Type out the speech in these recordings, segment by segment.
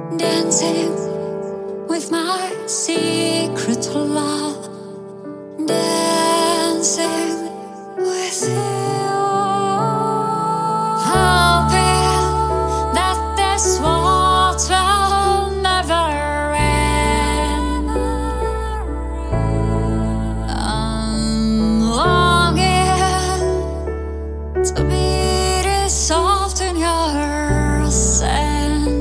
dancing with my secret love, dancing with you, hoping that this waltz will never end. I'm longing to be dissolved in your sand,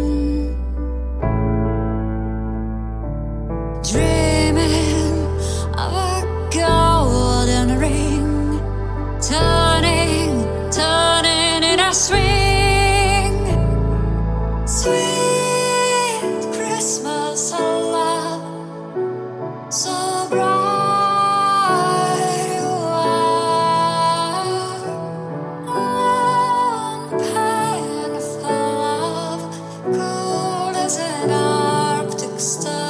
dreaming of a golden ring, turning in a swing. Sweet Christmas love, so bright you are. Unpainful love, cold as an Arctic star.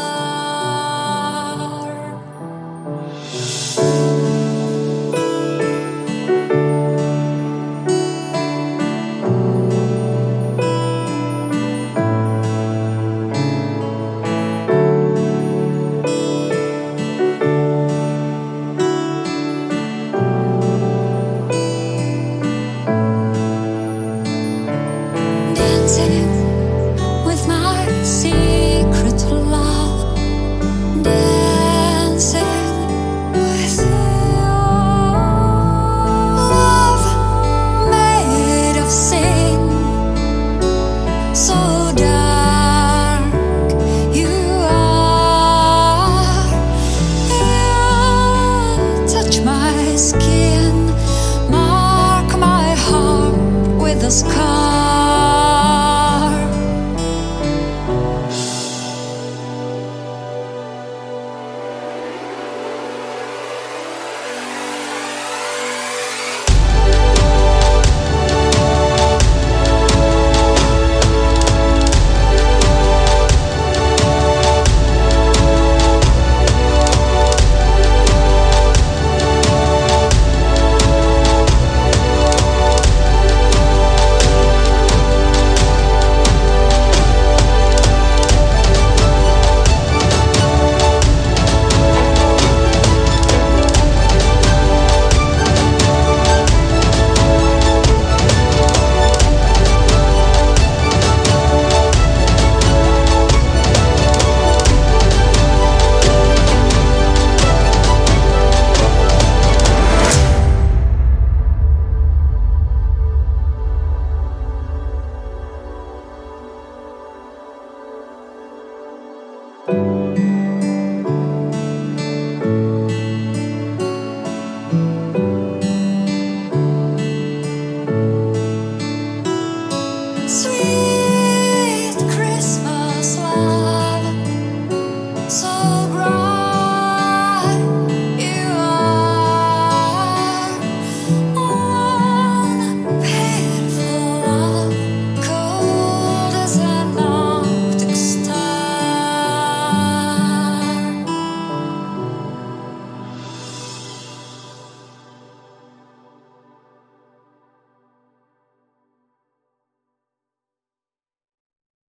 Dancing with my secret love, dancing with you. Love made of sin, so dark.